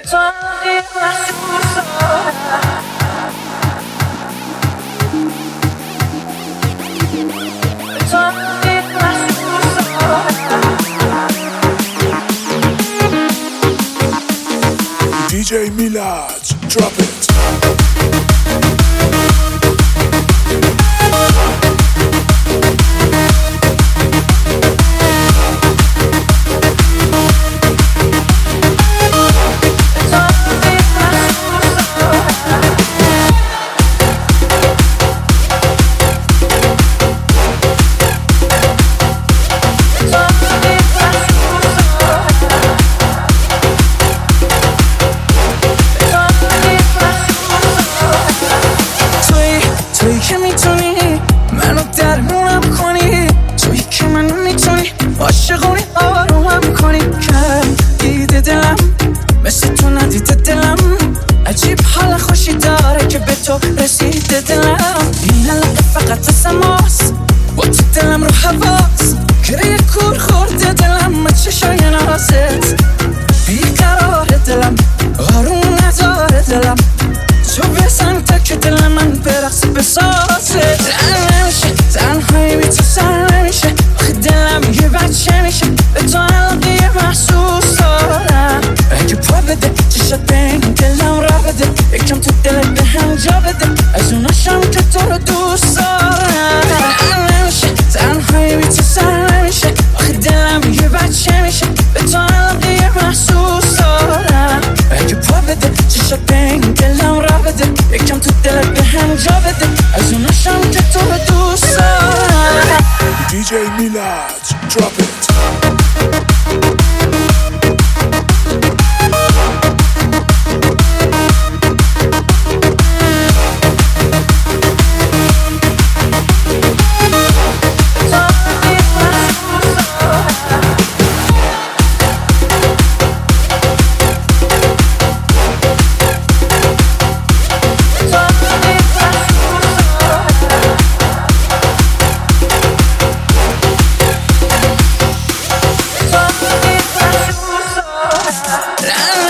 DJ Milad, drop it. تویی که میتونی منو درمونم کنی، تویی که منو میتونی عاشقونی آرومم کنی. دیده دلم مثل تو ندیده دلم، عجیب حال خوشی داره که به تو رسیده دلم. این علاقه فقط سماست با تو دلم رو حواس، گره کور خورده دلم با چشای نازت. بیقرار دلم آروم نداره دلم، تو بزن تا که دل من برقص بسازه. تن نمیشه تنهایی بی تو سر نمیشه، آخه دلم یه بچه میشه به تو علاقه محسوس دارم. اگه پا بده چشات به این دلم را بده، یکم تو دلت به هم جا بده، از اوناشم که تو رو دوست دارم. تن نمیشه تنهایی بی تو سر نمیشه، آخه دلم یه بچه میشه به تو علاقه محسوس دارم. اگه پا بده چشات به این دلم را بده، یکم تو دلت به هم جا بده، از اوناشم که تو رو دوست دارم. DJ Milad, drop it. La